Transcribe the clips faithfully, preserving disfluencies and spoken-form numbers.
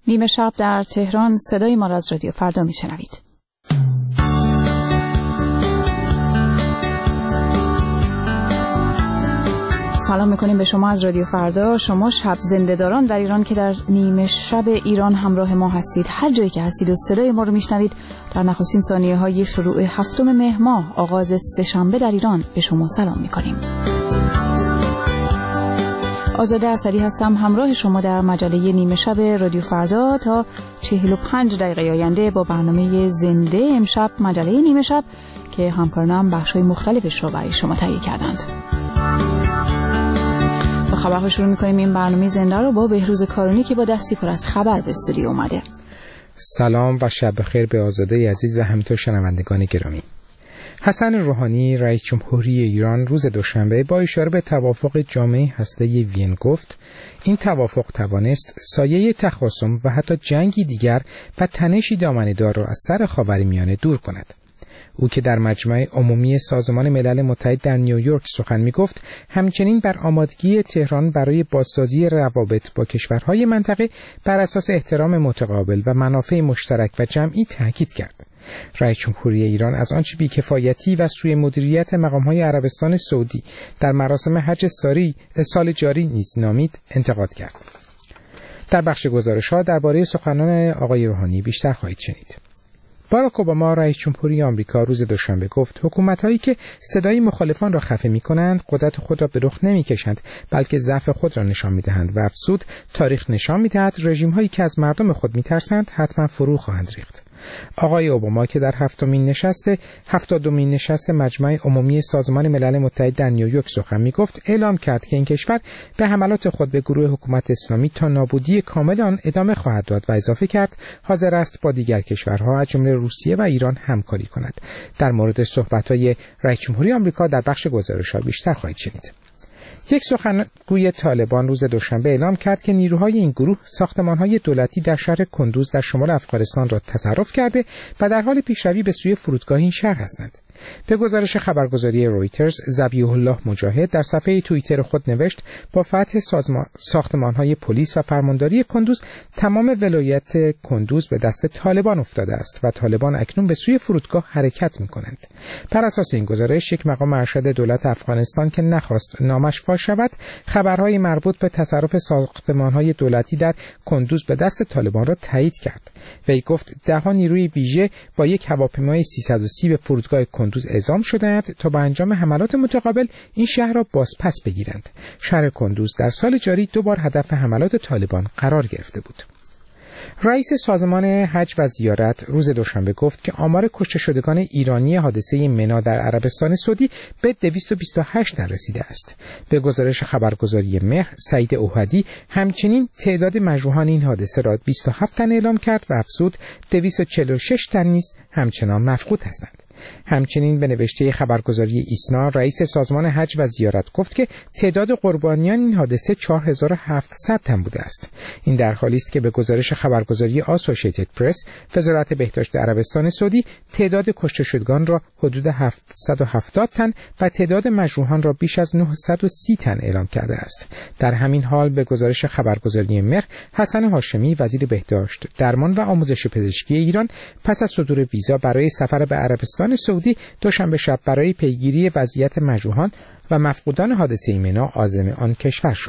نیمه شب در تهران، صدای ما را از رادیو فردا میشنوید. سلام میکنیم به شما از رادیو فردا، شما شب زنده‌داران در ایران که در نیمه شب ایران همراه ما هستید. هر جایی که هستید و صدای ما رو میشنوید، در نخستین ثانیه های شروع هفتم مهر ماه، آغاز سه‌شنبه در ایران، به شما سلام میکنیم. آزاده اثری هستم، همراه شما در مجله نیمه شب رادیو فردا تا چهل و پنج دقیقه آینده با برنامه زنده امشب، مجله نیمه شب که همکارانم بخش‌های مختلفش رو برای شما تهیه کردند. با خبرها شروع می‌کنیم. این برنامه زنده رو با بهروز کارونی که با دستی پر از خبر به استودیو اومده. سلام و شب بخیر به آزاده عزیز و همینطور شنوندگان گرامی. حسن روحانی رئیس جمهوری ایران روز دوشنبه با اشاره به توافق جامعه هسته‌ای وین گفت این توافق توانست سایه تخاصم و حتی جنگی دیگر و تنشی دامنه‌دار را از سر خاورمیانه دور کند. او که در مجمع عمومی سازمان ملل متحد در نیویورک سخن می‌گفت، همچنین بر آمادگی تهران برای بازسازی روابط با کشورهای منطقه بر اساس احترام متقابل و منافع مشترک و جمعی تاکید کرد. رئیس جمهوری ایران از آنچه بی‌کفایتی و سوء مدیریت مقام‌های عربستان سعودی در مراسم حج ساری سال جاری نیز نامید انتقاد کرد. در بخش گزارش‌ها درباره سخنان آقای روحانی بیشتر خواهید شنید. باراک اوباما رئیس جمهوری آمریکا روز دوشنبه گفت حکومت‌هایی که صدای مخالفان را خفه می‌کنند قدرت خود را به رخ نمی‌کشند، بلکه ضعف خود را نشان می‌دهند و افزود تاریخ نشان می‌دهد رژیم‌هایی که از مردم خود می‌ترسند حتما فرو خواهند ریخت. آقای اوباما که در هفتمین نشست هفتادمین نشست مجمع عمومی سازمان ملل متحد در نیویورک سخن می‌گفت، اعلام کرد که این کشور به حملات خود به گروه حکومت اسلامی تا نابودی کامل آن ادامه خواهد داد و اضافه کرد حاضر است با دیگر کشورها از جمله روسیه و ایران همکاری کند. در مورد صحبت‌های رئیس جمهوری آمریکا در بخش گزارش‌ها بیشتر خواهید شنید. یک سخنگوی طالبان روز دوشنبه اعلام کرد که نیروهای این گروه ساختمان‌های دولتی در شهر کندوز در شمال افغانستان را تصرف کرده و در حال پیشروی به سوی فرودگاه این شهر هستند. به گزارش خبرگزاری رویترز، ذبیح الله مجاهد در صفحه توییتر خود نوشت با فتح ساختمان‌های پلیس و فرمانداری کندوز، تمام ولایت کندوز به دست طالبان افتاده است و طالبان اکنون به سوی فرودگاه حرکت می‌کنند. بر اساس این گزارش، یک مقام ارشد دولت افغانستان که نخواست نامش فاش شود، خبرهای مربوط به تصرف ساختمان‌های دولتی در کندوز به دست طالبان را تایید کرد. وی گفت ده نیروی ویژه با یک هواپیمای سیصد و سی به فرودگاه کندوز اعزام شدند تا با انجام حملات متقابل این شهر را بازپس بگیرند. شهر کندوز در سال جاری دو بار هدف حملات طالبان قرار گرفته بود. رئیس سازمان حج و زیارت روز دوشنبه گفت که آمار کشته شدگان ایرانی حادثه منا در عربستان سعودی به دویست و بیست و هشت رسیده است. به گزارش خبرگزاری مهر، سعید اوحدی همچنین تعداد مجروحان این حادثه را بیست و هفت تن اعلام کرد و افزود دویست و چهل و شش تن نیز همچنان مفقود هستند. همچنین به نوشته خبرگزاری ایسنا، رئیس سازمان حج و زیارت گفت که تعداد قربانیان این حادثه چهار هزار و هفتصد تن بوده است. این در حالی است که به گزارش خبرگزاری آسوشیتد پرس، وزارت بهداشت عربستان سعودی تعداد کشته شدگان را حدود هفتصد و هفتاد تن و تعداد مجروحان را بیش از نهصد و سی تن اعلام کرده است. در همین حال به گزارش خبرگزاری مهر، حسن هاشمی وزیر بهداشت، درمان و آموزش پزشکی ایران پس از صدور ویزا برای سفر به عربستان سعودی دوشنبه شب برای پیگیری وضعیت مجروحان و مفقودان حادثه منا عازم آن کشور شد.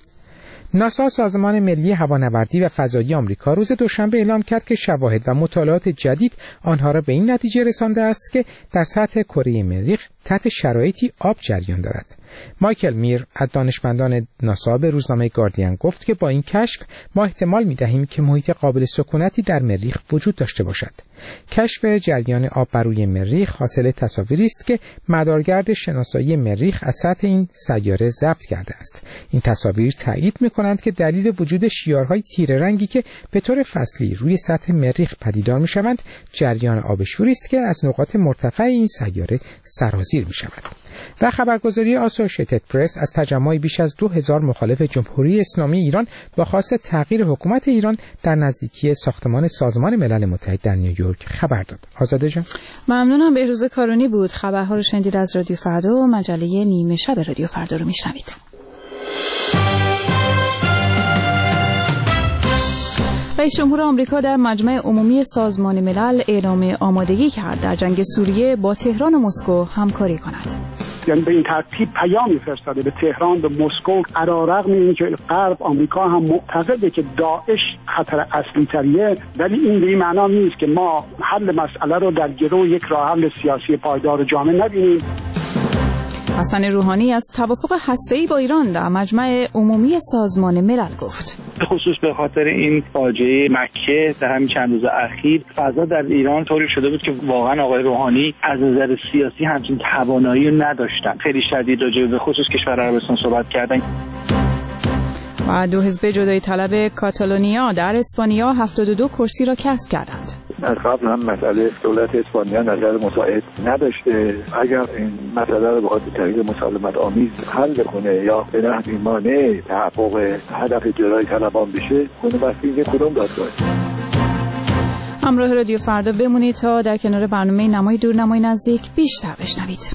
ناسا، سازمان ملی هوانوردی و فضایی آمریکا، روز دوشنبه اعلام کرد که شواهد و مطالعات جدید آنها را به این نتیجه رسانده است که در سطح کره مریخ تحت شرایطی آب جریان دارد. مایکل میر از دانشمندان ناسا به روزنامه گاردین گفت که با این کشف ما احتمال می‌دهیم که محیط قابل سکونتی در مریخ وجود داشته باشد. کشف جریان آب بر روی مریخ حاصل تصاویری است که مدارگرد شناسایی مریخ از سطح این سیاره ضبط کرده است. این تصاویر تایید می‌کنند که دلیل وجود شیارهای تیره رنگی که به طور فصلی روی سطح مریخ پدیدار می‌شوند، جریان آب شوری است که از نقاط مرتفع این سیاره سرازیر می‌شود. و خبرگزاری آسوشیتد پرس از تجمع بیش از دو هزار مخالف جمهوری اسلامی ایران با خواست تغییر حکومت ایران در نزدیکی ساختمان سازمان ملل متحد در نیویورک خبر داد. آزاده جان، ممنونم. بهروز کارونی بود. خبرها رو شنیدید از رادیو فردا و مجله نیمه شب رادیو فردا رو میشنوید. رئیس جمهور آمریکا در مجمع عمومی سازمان ملل اعلام آمادگی کرد در جنگ سوریه با تهران و مسکو همکاری کند. یعنی به این ترتیب پیامی فرستاده به تهران، به مسکو، علیرغم اینکه غرب آمریکا هم معتقده که داعش خطر اصلی تریه، ولی این به این معنا نیست که ما حل مسئله رو در گرو یک راه حل سیاسی پایدار جامع نبینیم. حسن روحانی از توافق هسته‌ای با ایران در مجمع عمومی سازمان ملل گفت. به خصوص به خاطر این فاجعه مکه در همین چند روز اخیر فضا در ایران طوری شده بود که واقعا آقای روحانی از نظر سیاسی همچین توانایی نداشتن. خیلی شدید راجع به خصوص کشور عربستان صحبت کردن. و دو حزب جدایی طلب کاتالونیا در اسپانیا هفتاد و دو کرسی را کسب کردند. از قبل هم مسئله دولت اسپانیا نظر مساعد نداشته. اگر این مسئله رو بخواد به طریق مسالمت آمیز حل کنه یا به نحوی مانع تحقق هدف جدایی طلبان بشه، اون بستگی کدوم دادگاه. همراه رادیو فردا بمونید تا در کنار برنامه نمای دور نمای نزدیک بیشتر بشنوید.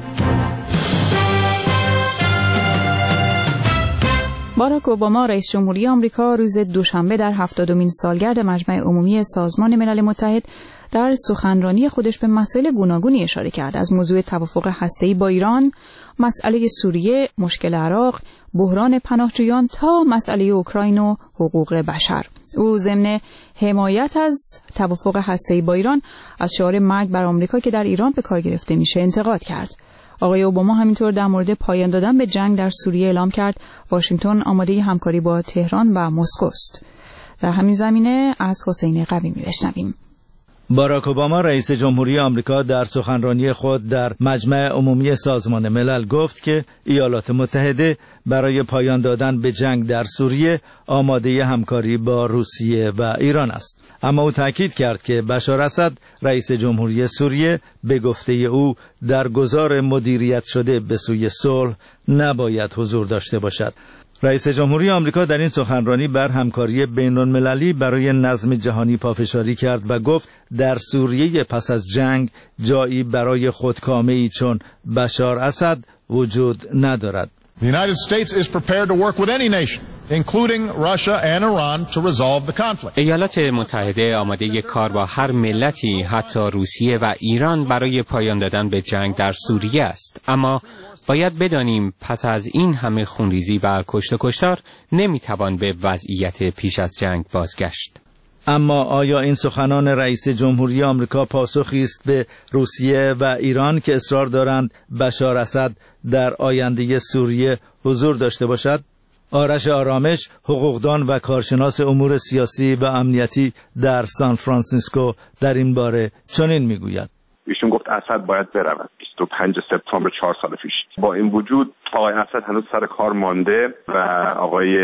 باراک اوباما رئیس جمهوری آمریکا روز دوشنبه در هفتادمین سالگرد مجمع عمومی سازمان ملل متحد در سخنرانی خودش به مسائل گوناگونی اشاره کرد، از موضوع توافق هسته‌ای با ایران، مسئله سوریه، مشکل عراق، بحران پناهجویان تا مسئله اوکراین و حقوق بشر. او ضمن حمایت از توافق هسته‌ای با ایران از شعار مرگ بر آمریکا که در ایران به کار گرفته میشه انتقاد کرد. آقای اوباما همینطور در مورد پایان دادن به جنگ در سوریه اعلام کرد واشنگتن آماده همکاری با تهران و مسکو است. در همین زمینه از حسین قویمی بشنویم. باراک اوباما رئیس جمهوری آمریکا در سخنرانی خود در مجمع عمومی سازمان ملل گفت که ایالات متحده برای پایان دادن به جنگ در سوریه آماده همکاری با روسیه و ایران است. اما او تاکید کرد که بشار اسد رئیس جمهوری سوریه به گفته او در گذار مدیریت شده به سوی صلح نباید حضور داشته باشد. رئیس جمهوری آمریکا در این سخنرانی بر همکاری بین‌المللی برای نظم جهانی پافشاری کرد و گفت در سوریه پس از جنگ جایی برای خودکامه‌ای چون بشار اسد وجود ندارد. The United States is prepared to work with any nation, including Russia and Iran, to resolve the conflict. ایالات متحده آماده کار با هر ملتی، حتی روسیه و ایران، برای پایان دادن به جنگ در سوریه است. اما باید بدانیم پس از این همه خونریزی و کشت و کشتار نمیتوان به وضعیت پیش از جنگ بازگشت. اما آیا این سخنان رئیس جمهوری آمریکا پاسخی است به روسیه و ایران که اصرار دارند بشار اسد در آینده سوریه حضور داشته باشد؟ آرش آرامش، حقوقدان و کارشناس امور سیاسی و امنیتی در سان فرانسیسکو در این باره چنین میگوید. ایشون گفت اسد باید برود. بیست و پنجم سپتامبر چهار سال پیش. با این وجود آقای اسد هنوز سر کار مانده و آقای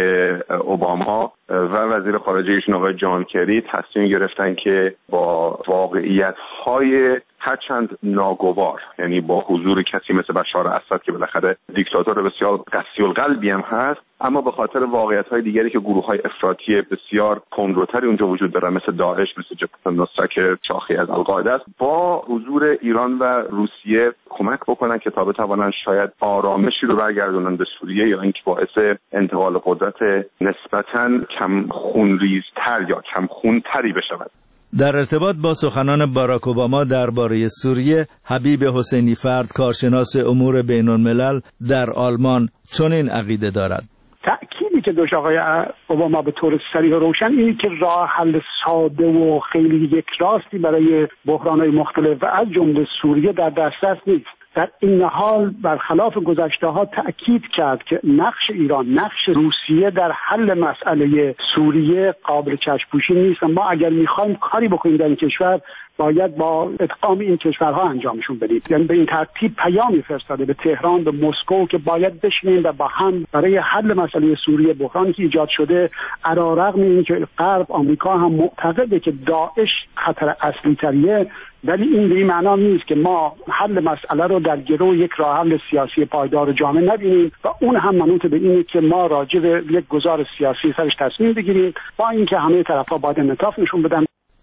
اوباما و وزیر خارجه ایشون آقای جان کری تصمیم گرفتن که با واقعیت‌های هرچند ناگوار، یعنی با حضور کسی مثل بشار اسد که بالاخره دیکتاتور بسیار قسی القلبی هم هست، اما به خاطر واقعیت‌های دیگری که گروه‌های افراطی بسیار کندروتری اونجا وجود دارن مثل داعش، مثل جبهه النصره که شاخه از القاعده است، با حضور ایران و روسیه کمک بکنن که تا بتوانن شاید آرامشی رو برگردونن به سوریه یا اینکه باعث انتقال قدرت نسبتاً کم خونریزتر یا کم خونتری بشود. در ارتباط با سخنان باراک اوباما درباره سوریه، حبیب حسینی فرد کارشناس امور بین‌الملل در آلمان چنین عقیده دارد. تأکیدی که داشت آقای اوباما به طور صریح و روشن اینه که راه حل ساده و خیلی یک راستی برای بحران‌های مختلف و از جمله سوریه در دسترس نیست. در این حال برخلاف گذشته‌ها تأکید کرد که نقش ایران، نقش روسیه در حل مسئله سوریه قابل چشم‌پوشی نیست. ما اگر می‌خوایم کاری بکنیم در این کشور باید با ادغام این کشورها انجامشون بدیم. یعنی به این ترتیب پیامی فرستاده به تهران، به مسکو که باید بشینیم و با هم برای حل مسئله سوریه، بحرانی که ایجاد شده، علیرغم اینکه غرب آمریکا هم معتقده که داعش خطر اصلی تریه، ولی این به این معنا نیست که ما حل مسئله رو در گرو یک راه حل سیاسی پایدار جامع نبینیم و اون هم منوط به اینه که ما راجع به یک گزار سیاسی سرش تصمیم بگیریم، با اینکه همه طرفا باید انعطاف نشون بدن.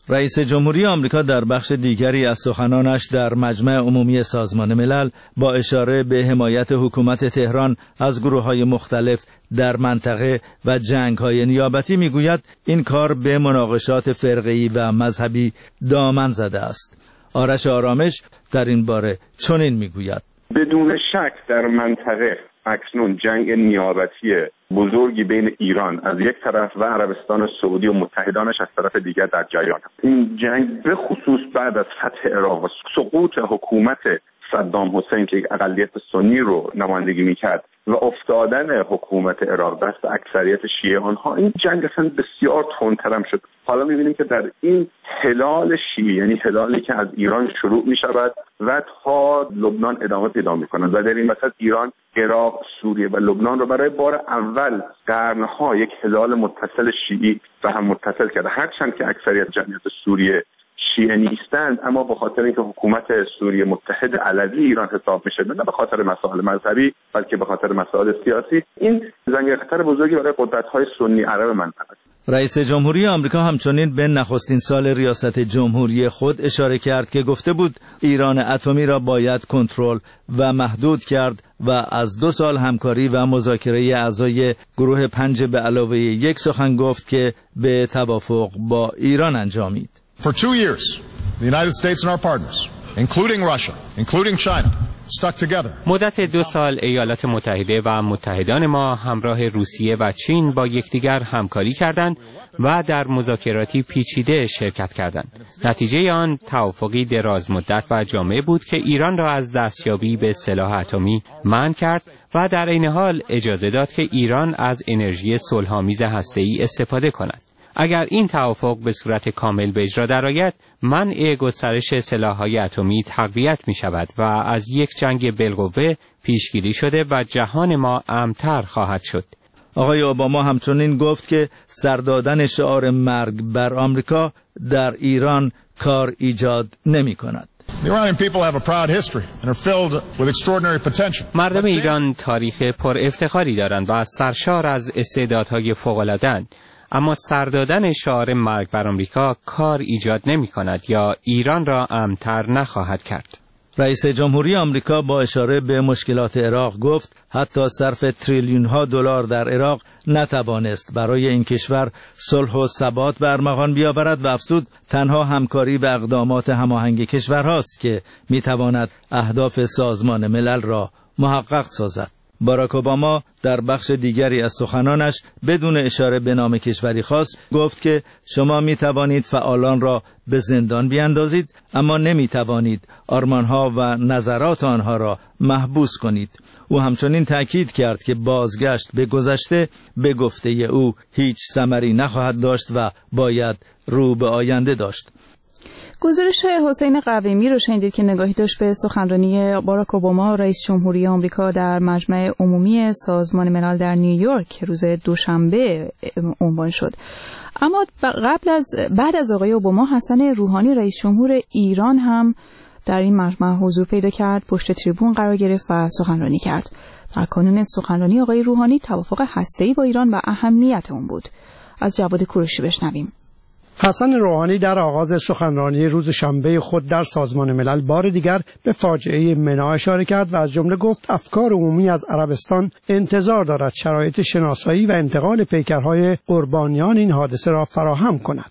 رئیس جمهوری آمریکا در بخش دیگری از سخنانش در مجمع عمومی سازمان ملل با اشاره به حمایت حکومت تهران از گروه‌های مختلف در منطقه و جنگ‌های نیابتی میگوید این کار به مناقشات فرقه‌ای و مذهبی دامن زده است. آرش آرامش در این باره چنین میگوید: بدون شک در منطقه اکنون جنگ نیابتی بزرگی بین ایران از یک طرف و عربستان سعودی و متحدانش از طرف دیگر در جریان است. این جنگ به خصوص بعد از فتح عراق و سقوط حکومت صدام حسین که یک اقلیت سنی رو نمایندگی میکرد و افتادن حکومت عراق دست اکثریت شیعه آنها، این جنگ اصلا بسیار تندتر شد. حالا میبینیم که در این هلال شیعه، یعنی هلالی که از ایران شروع میشود و تا لبنان ادامه پیدا میکند و در این وسط ایران عراق، سوریه و لبنان رو برای بار اول قرنها یک هلال متصل شیعی و هم متصل کرده. هرچند که اکثریت جمعیت سوریه شیعه نیستند، اما به خاطر اینکه حکومت سوریه متحد علوی ایران حساب میشه، نه به خاطر مسائل مذهبی بلکه به خاطر مسائل سیاسی، این زنگ خطر بزرگی برای قدرت‌های سنی عرب منطقه است. رئیس جمهوری آمریکا همچنین به نخستین سال ریاست جمهوری خود اشاره کرد که گفته بود ایران اتمی را باید کنترل و محدود کرد و از دو سال همکاری و مذاکره اعضای گروه پنج به علاوه یک سخن گفت که به توافق با ایران انجامید. For two years, the United States and our partners, including Russia, including China, stuck together. مدت دو سال ایالات متحده و متحدان ما همراه روسیه و چین با یکدیگر همکاری کردند و در مذاکراتی پیچیده شرکت کردند. نتیجه آن توافقی دراز مدت و جامع بود که ایران را از دستیابی به سلاح اتمی منع کرد و در عین حال اجازه داد که ایران از انرژی صلح‌آمیز هسته‌ای استفاده کند. اگر این توافق به صورت کامل به اجرا درآید، منع گسترش سلاح‌های اتمی تقویت می‌شود و از یک جنگ بالقوه پیشگیری شده و جهان ما امن‌تر خواهد شد. آقای اوباما همچنین گفت که سر دادن شعار مرگ بر آمریکا در ایران کار ایجاد نمی‌کند. مردم ایران تاریخ پر افتخاری دارند و از سرشار از استعدادهای فوق‌العاده‌اند. اما سر دادن شعار مرگ بر آمریکا کار ایجاد نمی کند یا ایران را امن‌تر نخواهد کرد. رئیس جمهوری آمریکا با اشاره به مشکلات عراق گفت حتی صرف تریلیون ها دلار در عراق نتوانست برای این کشور صلح و ثبات به ارمغان بیاورد و افزود تنها همکاری و اقدامات هماهنگ کشورهاست که می تواند اهداف سازمان ملل را محقق سازد. باراک اوباما در بخش دیگری از سخنانش بدون اشاره به نام کشوری خاص گفت که شما می توانید فعالان را به زندان بیاندازید اما نمی توانید آرمانها و نظرات آنها را محبوس کنید. او همچنین تأکید کرد که بازگشت به گذشته به گفته او هیچ ثمری نخواهد داشت و باید رو به آینده داشت. گزارش حسین قویمی رو شنیدید که نگاهی داشت به سخنرانی باراک اوباما رئیس جمهوری آمریکا در مجمع عمومی سازمان ملل در نیویورک روز دوشنبه عنوان شد. اما قبل از بعد از آقای اوباما حسن روحانی رئیس جمهور ایران هم در این مجمع حضور پیدا کرد، پشت تریبون قرار گرفت و سخنرانی کرد. در کانون سخنرانی آقای روحانی توافق هسته‌ای با ایران و اهمیت اون بود. از جواد کوروشی بشنویم. حسن روحانی در آغاز سخنرانی روز شنبه خود در سازمان ملل بار دیگر به فاجعه منا اشاره کرد و از جمله گفت افکار عمومی از عربستان انتظار دارد شرایط شناسایی و انتقال پیکرهای قربانیان این حادثه را فراهم کند.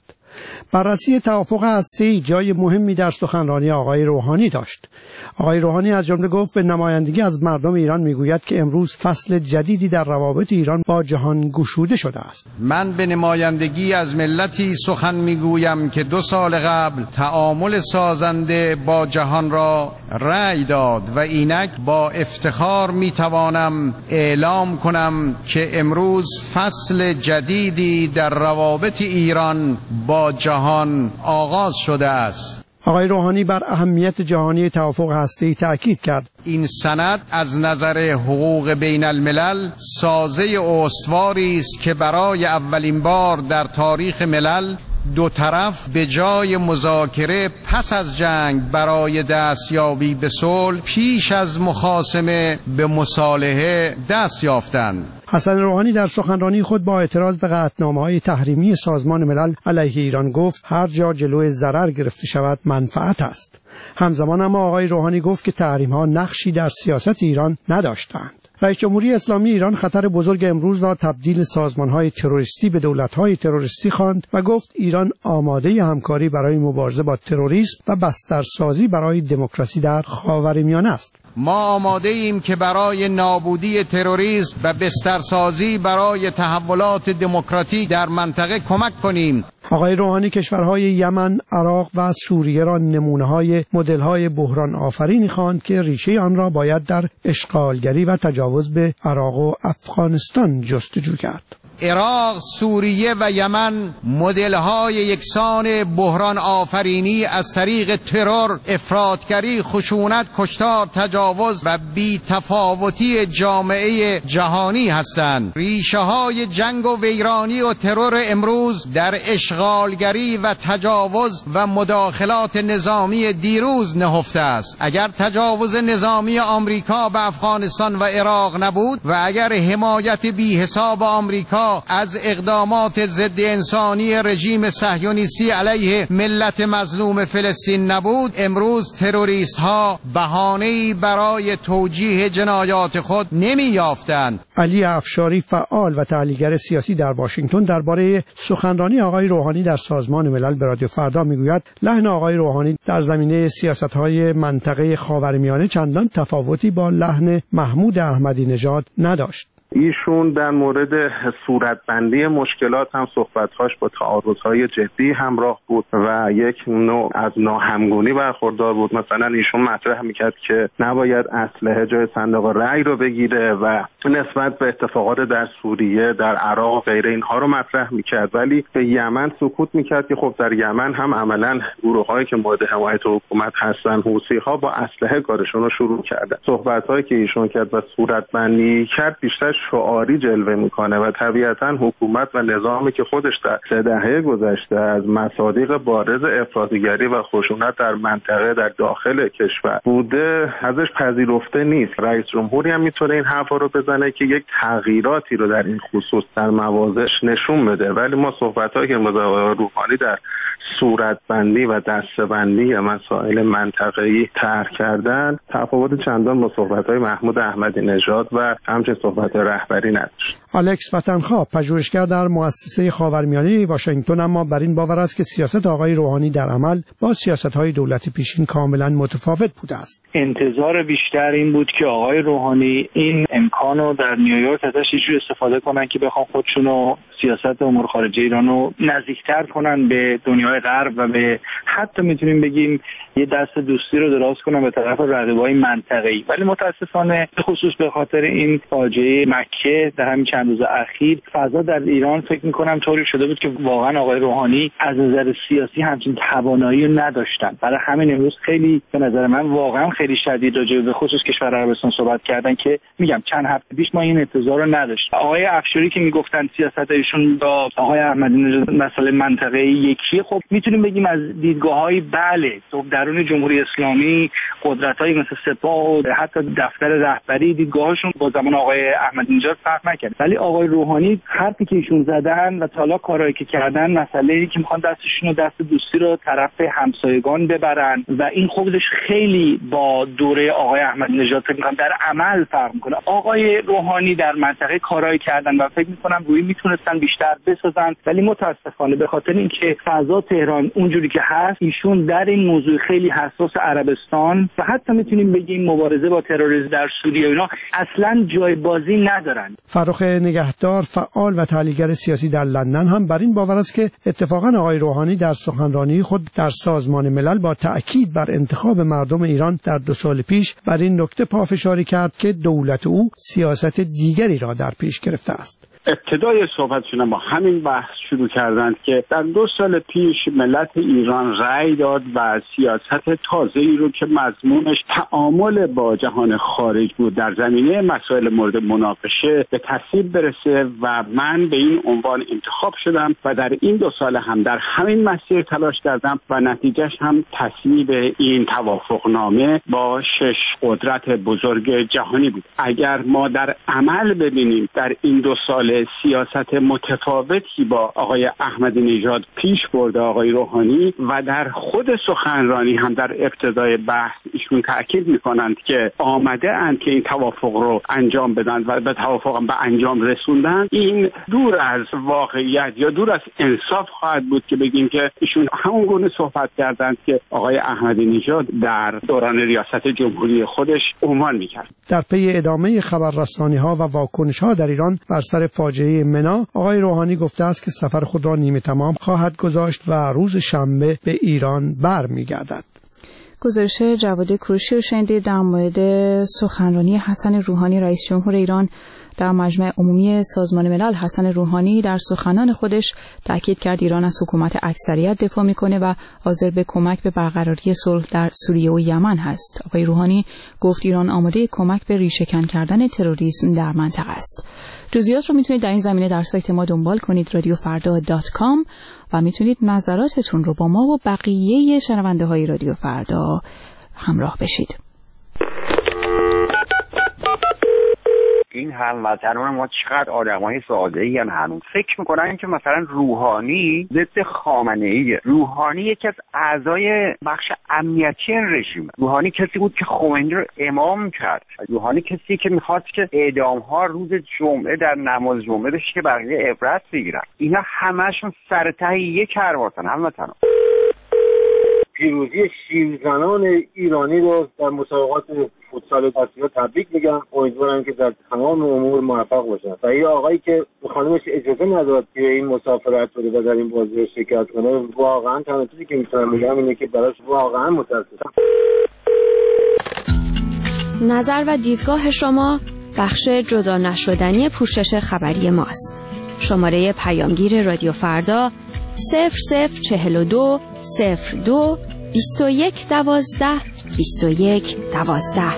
بررسی توافق هسته‌ای جای مهمی در سخنرانی آقای روحانی داشت. آقای روحانی از جمله گفت به نمایندگی از مردم ایران میگوید که امروز فصل جدیدی در روابط ایران با جهان گشوده شده است. من به نمایندگی از ملتی سخن میگویم که دو سال قبل تعامل سازنده با جهان را رأی داد و اینک با افتخار میتوانم اعلام کنم که امروز فصل جدیدی در روابط ایران با جهان آغاز شده است. آقای روحانی بر اهمیت جهانی توافق هسته‌ای تأکید کرد. این سند از نظر حقوق بین الملل سازه استواری است که برای اولین بار در تاریخ ملل دو طرف به جای مذاکره پس از جنگ برای دستیابی به صلح پیش از مخاصمه به مصالحه دست یافتند. حسن روحانی در سخنرانی خود با اعتراض به قطعنامه‌های تحریمی سازمان ملل علیه ایران گفت هر جا جلوی ضرر گرفته شود منفعت است. همزمان اما آقای روحانی گفت که تحریم‌ها نقشی در سیاست ایران نداشتند. رئیس جمهوری اسلامی ایران خطر بزرگ امروز را تبدیل سازمان‌های تروریستی به دولت‌های تروریستی خواند و گفت ایران آماده همکاری برای مبارزه با تروریسم و بسترسازی برای دموکراسی در خاورمیانه است. ما آماده ایم که برای نابودی تروریسم و بسترسازی برای تحولات دموکراتیک در منطقه کمک کنیم. آقای روحانی کشورهای یمن، عراق و سوریه را نمونه‌های مدل‌های بحران آفرینی خواند که ریشه آن را باید در اشغالگری و تجاوز به عراق و افغانستان جستجو کرد. عراق، سوریه و یمن مدل‌های یکسان بحران آفرینی از طریق ترور، افراطگری، خشونت، کشتار، تجاوز و بی‌تفاوتی جامعه جهانی هستند. ریشه‌های جنگ و ویرانی و ترور امروز در اشغالگری و تجاوز و مداخلات نظامی دیروز نهفته است. اگر تجاوز نظامی آمریکا به افغانستان و عراق نبود و اگر حمایت بی‌حساب آمریکا از اقدامات ضد انسانی رژیم صهیونیستی علیه ملت مظلوم فلسطین نبود، امروز تروریست ها بهانه‌ای برای توجیه جنایات خود نمی‌یافتند. علی افشاری فعال و تحلیلگر سیاسی در واشنگتن درباره سخنرانی آقای روحانی در سازمان ملل به رادیو فردا میگوید لحن آقای روحانی در زمینه سیاست‌های منطقه خاورمیانه چندان تفاوتی با لحن محمود احمدی نژاد نداشت. ایشون در مورد صورتبندی مشکلات هم صحبت‌هاش با تعارض‌های جدی همراه بود و یک نوع از ناهمگونی برخوردار بود. مثلا ایشون مطرح میکرد که نباید اسلحه جای صندوق رأی رو بگیره و نسبت به اتفاقات در سوریه، در عراق و غیره اینها رو مطرح میکرد، ولی به یمن سکوت میکرد که خب در یمن هم عملاً گروه‌هایی که مورد حمایت حکومت هستن، حوثی‌ها، با اسلحه کارشون رو شروع کردن. صحبت‌هایی که ایشون کرد و صورتبندی کرد بیشتر شعاری جلوه میکنه و طبیعتا حکومت و نظامی که خودش در سه دهه گذشته از مصادیق بارز افراطیگری و خشونت در منطقه در داخل کشور بوده ازش پذیرفته نیست. رئیس جمهوری هم میتونه این حرفا رو بزنه که یک تغییراتی رو در این خصوص در مواضعش نشون بده، ولی ما صحبت‌هایی که روحانی در صورتبندی و دسته‌بندی مسائل منطقه‌ای طرح کردن تفاوت چندان با صحبت‌های محمود احمدی نژاد و همچنین صحبت رهبری نداشت. الکس وطنخواه پژوهشگر در مؤسسه خاورمیانه واشنگتن اما بر این باور است که سیاست آقای روحانی در عمل با سیاست‌های دولت پیشین کاملا متفاوت بوده است. انتظار بیشتر این بود که آقای روحانی این امکانو در نیویورک ازش اینجوری استفاده کنن که بخوان خودشونو سیاست امور خارجه ایرانو نزدیکتر کنن به دنیای غرب و به حتی میتونیم بگیم یه دست دوستی رو دراز کنن به طرف رقیبای منطقه‌ای. ولی متاسفانه به خصوص به خاطر این فاجعه مکه در همین چند روز اخیر فضا در ایران فکر می‌کنم طوری شده بود که واقعا آقای روحانی از نظر سیاسی همچین توانایی رو نداشتن. برای همین امروز خیلی به نظر من واقعا خیلی شدید راجع به خصوص کشور عربستان صحبت کردن که میگم چند هفته پیش ما این انتظار رو نداشتیم. آقای افشاری که میگفتن سیاست ایشون با آقای احمدی نژاد مسئله منطقه‌ای یکیه، خب میتونیم بگیم از دیدگاه‌های بله تو درون جمهوری اسلامی قدرت‌های مثل سپاه و حتی دفتر رهبری دیدگاهشون با زمان آقای احمدی نژاد فرق نکرد، ولی آقای روحانی حرفی که ایشون زدن و تا حالا کارهایی که کردن مسئله‌ای که میخوان دستشون رو دست دوستی رو طرف همسایگان ببرن و این خودش خیلی با دوره آقای احمدی نژاد فکر می‌کنم در عمل فرق می‌کنه. آقای روحانی در منطقه کارهایی کردن و فکر می‌کنم روی میتونستن بیشتر بسازن، ولی متاسفانه به خاطر اینکه فضا تهران اونجوری که هست ایشون در این موضوع خیلی حساس عربستان و حتی میتونیم بگیم مبارزه با تروریسم در سوریه اینا اصلا جای بازی ندارن. فرخ نگهدار فعال و تحلیلگر سیاسی در لندن هم بر این باور است که اتفاقا آقای روحانی در سخنرانی خود در سازمان ملل با تأکید بر انتخاب مردم ایران در دو سال پیش بر این نکته پافشاری کرد که دولت او سیاست دیگری را در پیش گرفته است. ابتدای صحبتشون با همین بحث شروع کردند که در دو سال پیش ملت ایران رأی داد و سیاست تازه‌ای رو که مضمونش تعامل با جهان خارج بود در زمینه مسائل مورد مناقشه به تصویب برسه و من به این عنوان انتخاب شدم و در این دو سال هم در همین مسیر تلاش کردم و نتیجهش هم تصویب این توافقنامه با شش قدرت بزرگ جهانی بود. اگر ما در عمل ببینیم در این دو سال سیاست متفاوتی با آقای احمدی نژاد پیش برده آقای روحانی و در خود سخنرانی هم در ابتدای بحث ایشون تاکید میکنند که آمده اند که این توافق رو انجام بدن و به توافق هم به انجام رسوندن، این دور از واقعیت یا دور از انصاف خواهد بود که بگیم که ایشون همون گونه صحبت کردند که آقای احمدی نژاد در دوران ریاست جمهوری خودش عنوان میکرد. در پی ادامه خبررسانی ها و واکنش ها در ایران بر سر فاجعه منا، آقای روحانی گفته است که سفر خود را نیمه تمام خواهد گذاشت و روز شنبه به ایران برمیگردد. گزارش جواد کوروشی رو شنیدید در مورد سخنرانی حسن روحانی رئیس جمهور ایران در مجمع عمومی سازمان ملل. حسن روحانی در سخنان خودش تاکید کرد ایران از حکومت اکثریت دفاع میکنه و حاضر به کمک به برقراری صلح در سوریه و یمن هست. آقای روحانی گفت ایران آماده کمک به ریشه‌کن کردن تروریسم در منطقه است. جزئیات رو میتونید در این زمینه در سایت ما دنبال کنید رادیو فردا دات کام و میتونید نظراتتون رو با ما و بقیه شنونده های رادیو فردا همراه بشید. این هموطنان ما چقدر آدمای ساده‌ای ان هنوز فکر میکنن که مثلا روحانی ضد خامنه‌ایه. روحانی یکی از اعضای بخش امنیتی این رژیم. روحانی کسی بود که خمینی رو امام کرد. روحانی کسی که میخواست که اعدام‌ها روز جمعه در نماز جمعه بشه که بقیه عبرت بگیرن. اینا همشون سر ته یک کرواتن هموطنان. پیروزی شیرزنان ایرانی رو در مسابقات فوتسال آسیا تبریک میگم. امیدوارم که در تمام امور موفق باشن. و یه آقایی که خانمش اجازه نداد که این مسافرت بره و در این بازی شرکت کنه، واقعا تنها چیزی که میتونم بگم اینه که براش واقعا متاسفم. نظر و دیدگاه شما بخش جدا نشدنی پوشش خبری ماست. شماره پیامگیر رادیو فردا صفر صفر چهل و دو صفر دو بیست و یک دوازده بیست و یک دوازده.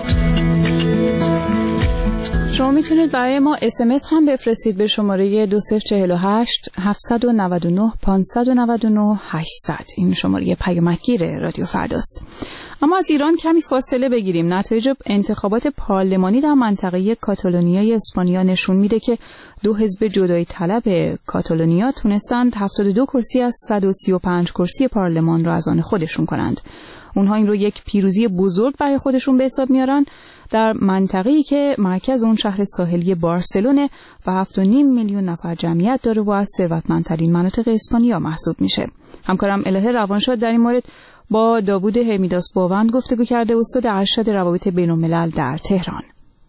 شما میتونید برای ما اس ام اس هم بفرستید به شماره دو صفر چهل و هشت هفتصد و نود و نه پانصد و نود و نه هشتصد. این شماره پیامگیر رادیو فرداست. اما از ایران کمی فاصله بگیریم. نتایج انتخابات پارلمانی در منطقه کاتالونیای اسپانیا نشون میده که دو حزب جدایی طلب کاتالونیا تونستند هفتاد و دو کرسی از صد و سی و پنج کرسی پارلمان را از آن خودشون کنند. اونها این رو یک پیروزی بزرگ برای خودشون به حساب میارن در منطقه‌ای که مرکز اون شهر ساحلی بارسلونه و هفت و نیم میلیون نفر جمعیت داره و از ثروتمندترین مناطق اسپانیا محسوب میشه. همکارم الهه روانشاد در این مورد با داوود هرمیداس باوند گفتگو کرده، استاد ارشد روابط بین‌الملل در تهران.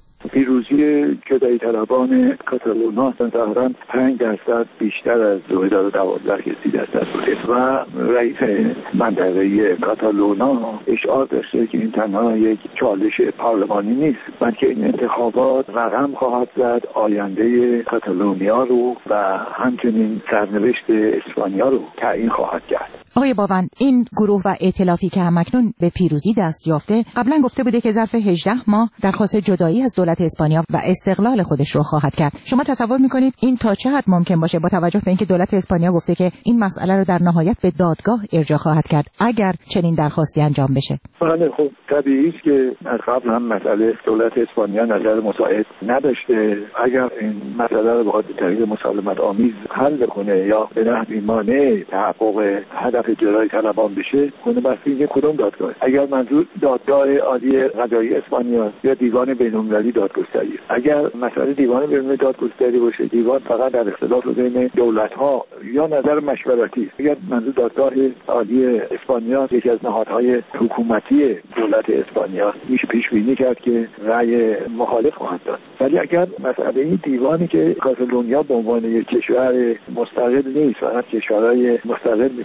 پیروزی جدایی طلبان کاتالونا ظاهراً پنج درصد بیشتر از دو هزار و دوازده که سی درصد بوده و رئیس منطقه کاتالونا اشعار داشته که این تنها یک چالش پارلمانی نیست، بلکه این انتخابات رقم خواهد زد آینده کاتالونیا رو و همچنین سرنوشت اسپانیا رو تعیین خواهد کرد. آقای باوند، این گروه و ائتلافی که همکنون به پیروزی دست یافته قبلا گفته بوده که ظرف هجده ماه درخواست جدایی از دولت اسپانیا و استقلال خودش رو خواهد کرد. شما تصور میکنید این تا چه حد ممکن باشه با توجه به اینکه دولت اسپانیا گفته که این مسئله رو در نهایت به دادگاه ارجاع خواهد کرد اگر چنین درخواستی انجام بشه؟ بله، خب طبیعی است که از قبل هم مسئله دولت اسپانیا نظر مساعد نداشته. اگر این مسئله رو بخواد به طریق مسالمت آمیز حل کنه یا به نحوی مانع تحقق هدف جدایی طلبان بشه، کنه بس اینکه کدوم دادگاه. اگر منظور دادگاه عالی قضایی اسپانیا یا دیوان بین‌المللی دادگستری، اگر مسئله دیوان بین‌المللی دادگستری باشه، دیوان فقط در اختلاف بین دولت‌ها یا نظر مشورتی است. اگر منظور دادگاه عالی اسپانیا یکی از نهادهای حکومتی دولت اسپانیا، میشه پیش بینی کرد که رأی مخالف خواهد داد. ولی اگر مسئله این دیوانی که کاتالونیا به عنوان یک کشور مستقل نیست، فقط کشورهای مستقل میتونن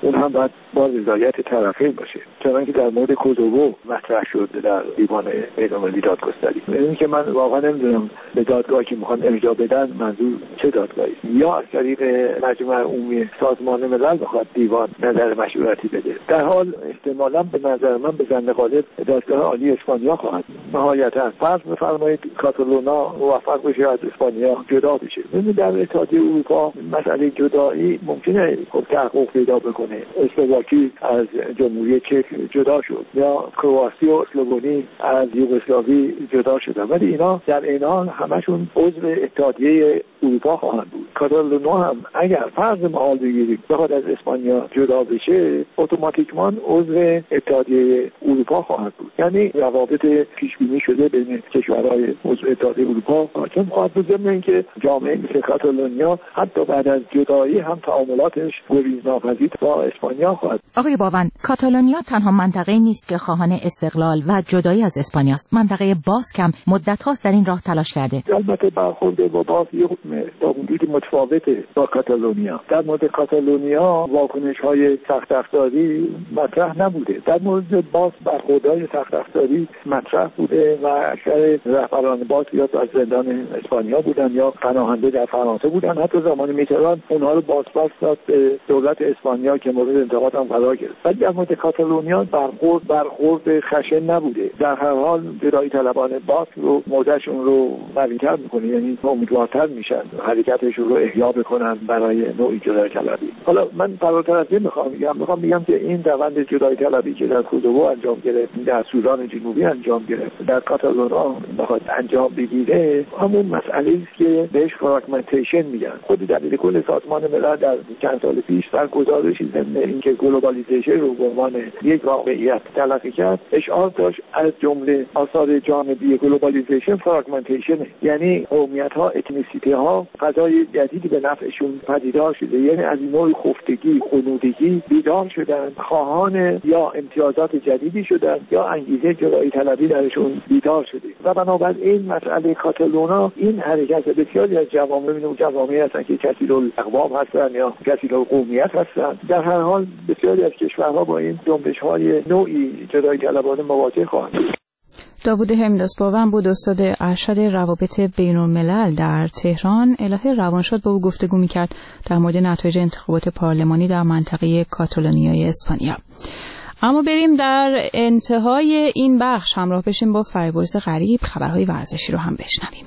اون هم باید با رضایت طرفین باشه. چنانکه در مورد کوزوو مطرح شد در دیوان بین‌المللی دادگستری. این که من واقعا نمیدونم به دادگاهی که میخوان ارجاع بدن منظور چه دادگاهی، یا از طریق مجمع عمومی سازمان ملل بخواد دیوان نظر مشورتی بده. در حال احتمالاً به نظر من به ظن غالب دادگاه عالی اسپانیا خواهد نهایتاً فرض بفرمایید کاتالونا موفق بشه از اسپانیا جدا بشه. ببینید در اتحادیه اروپا مسئله جدایی ممکنه خب تحقق پیدا بکنه. اسلواکی از جمهوری چک جدا شد یا کرواسی و اسلوونی از یوگسلاوی جدا شدن، ولی اینا در این حال همشون عضو اتحادیه اروپا خواهند بود. کاتالونا هم اگر فرض محال بگیریم بخواد از اسپانیا جدا بشه اتوماتیکمان عضو اتحادیه اروپا خواهد بود. یعنی روابط پیش بینی شده بین کشورهای عضو اتحادیه اروپا حاکم خواهد بود، ضمن اینکه جامعه مثل کاتالونیا حتی بعد از جدایی هم تعاملاتش گریزناپذیر با اسپانیا خواهد. آقای باون، کاتالونیا تنها منطقه‌ای نیست که خواهان استقلال و جدایی از اسپانیا است. منطقه باسک هم مدت‌هاست در این راه تلاش کرده. البته برخورد با باسک تا حدودی متفاوته با کاتالونیا. در مورد کاتالونیا واکنش‌های سخت افزاری مطرح نبوده. در مورد باسک برخوردهای سخت افزاری مطرح بوده و اکثر رهبران باسک یا از زندان اسپانیا بودن یا پناهنده در فرانسه بودن. حتی زمان میتران اونها رو بازپس داد به دولت اسپانیا که مورد انتقاد هم قرار گرفت. ولی در مورد کاتالونیا برخورد برخورد خشن نبوده. در هر حال جدایی طلبان باسک رو موضعشون رو قوی‌تر می‌کنه، یعنی امیدوارتر میشن حرکتشون رو احیا بکنن برای نوعی جدایی طلبی. حالا من فراتر از این میخوام بگم میخوام بگم که این روند جدایی طلبی که در کوزوو انجام گرفت، در سودان جنوبی انجام گرفت، در کاتالونا بخواد انجام بگیره، همون مسئله است که بهش فراگمنتیشن میگن. خود دلیل کل سازمان ملل در چند سال پیش در گزارشی ضمن اینکه گلوبالیزیشن رو به عنوان یک واقعیت تلقی کرد اشعار داشت از جمله آثار جانبی گلوبالیزیشن فراگمنتیشن، یعنی قومیت‌ها، اتنیسیتی‌ها فضای جدیدی به نفعشون پدیدار شده، یعنی از نوع خفتگی، خنودگی بیدار شدن، خواهان یا امتیازات جدیدی شدن یا انگیزه جدایی طلبی درشون بیدار شده و بنابراین مسئله کاتالونا این حرکت بسیاری از جوامع و جوامعی هستن که کثیرالاقوام هستن یا کثیرالقومیت هستن. در هر حال بسیاری از کشورها با این جنبش‌های نوعی جدایی طلبانه مواجه خواهند بود. داوود همداسپاون بود، استاد ارشد روابط بین‌الملل در تهران. الهه روانشاد با او گفتگو می‌کرد در مورد نتایج انتخابات پارلمانی در منطقه کاتالونیای اسپانیا. اما بریم در انتهای این بخش همراه بشیم با فریبرز غریب خبرهای ورزشی رو هم بشنویم.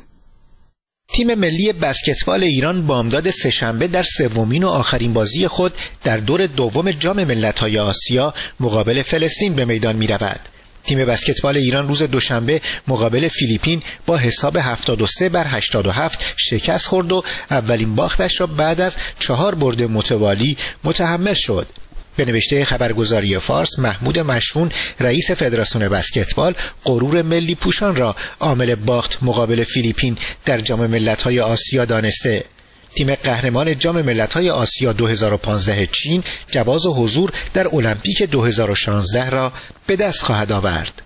تیم ملی بسکتبال ایران بامداد سه‌شنبه در سومین و آخرین بازی خود در دور دوم جام ملت‌های آسیا مقابل فلسطین به میدان می‌رود. تیم بسکتبال ایران روز دوشنبه مقابل فیلیپین با حساب هفتاد و سه بر هشتاد و هفت شکست خورد و اولین باختش را بعد از چهار برد متوالی متحمل شد. به نوشته خبرگزاری فارس، محمود مشهون رئیس فدراسیون بسکتبال غرور ملی پوشان را عامل باخت مقابل فیلیپین در جام ملت‌های آسیا دانسته. تیم قهرمان جام ملت‌های آسیا دو هزار و پانزده چین جواز حضور در المپیک دو هزار و شانزده را به دست خواهد آورد.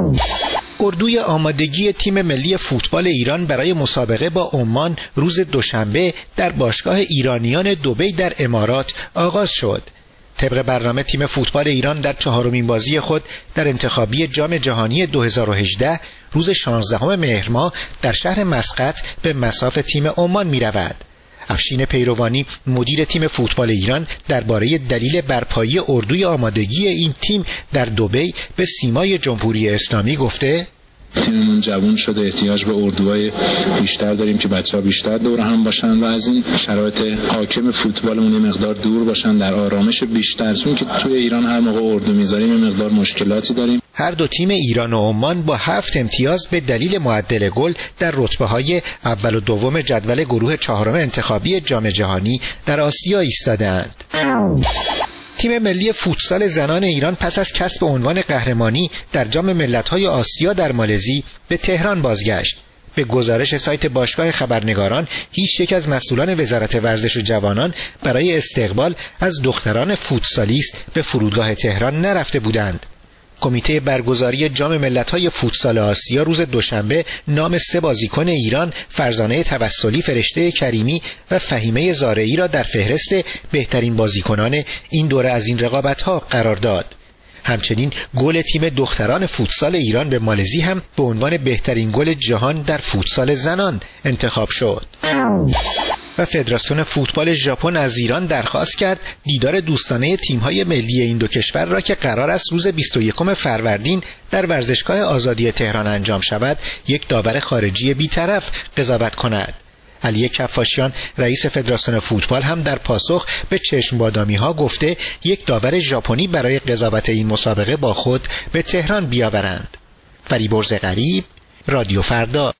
اردوی آمادگی تیم ملی فوتبال ایران برای مسابقه با عمان روز دوشنبه در باشگاه ایرانیان دبی در امارات آغاز شد. طبق برنامه تیم فوتبال ایران در چهارمین بازی خود در انتخابی جام جهانی دو هزار و هجده روز شانزدهم مهر ماه در شهر مسقط به مصاف تیم عمان می رود. افشین پیروانی مدیر تیم فوتبال ایران درباره دلیل برپایی اردوی آمادگی این تیم در دبی به سیمای جمهوری اسلامی گفته: تیممون جوان شده، احتیاج به اردوهای بیشتر داریم که بچه‌ها بیشتر دور هم باشن و از این شرایط حاکم فوتبالمون یه مقدار دور باشن در آرامش بیشتر، چون که توی ایران هر موقع اردو میذاریم یه مقدار مشکلاتی داریم. هر دو تیم ایران و عمان با هفت امتیاز به دلیل معدل گل در رتبه‌های اول و دوم جدول گروه چهارم انتخابی جام جهانی در آسیا ایستاده‌اند. تیم ملی فوتسال زنان ایران پس از کسب عنوان قهرمانی در جام ملت‌های آسیا در مالزی به تهران بازگشت. به گزارش سایت باشگاه خبرنگاران، هیچ یک از مسئولان وزارت ورزش و جوانان برای استقبال از دختران فوتسالیست به فرودگاه تهران نرفته بودند. کمیته برگزاری جام ملت‌های فوتسال آسیا روز دوشنبه نام سه بازیکن ایران، فرزانه توسلی، فرشته کریمی و فهیمه زارعی را در فهرست بهترین بازیکنان این دوره از این رقابت‌ها قرار داد. همچنین گل تیم دختران فوتسال ایران به مالزی هم به عنوان بهترین گل جهان در فوتسال زنان انتخاب شد. و فدراسیون فوتبال ژاپن از ایران درخواست کرد دیدار دوستانه تیم‌های ملی این دو کشور را که قرار است روز بیست و یکم فروردین در ورزشگاه آزادی تهران انجام شود، یک داور خارجی بی‌طرف قضاوت کند. علی کفاشیان رئیس فدراسیون فوتبال هم در پاسخ به چشم‌بادامی‌ها گفته یک داور ژاپنی برای قضاوت این مسابقه با خود به تهران بیاورند. فریبرز غریب، رادیو فردا.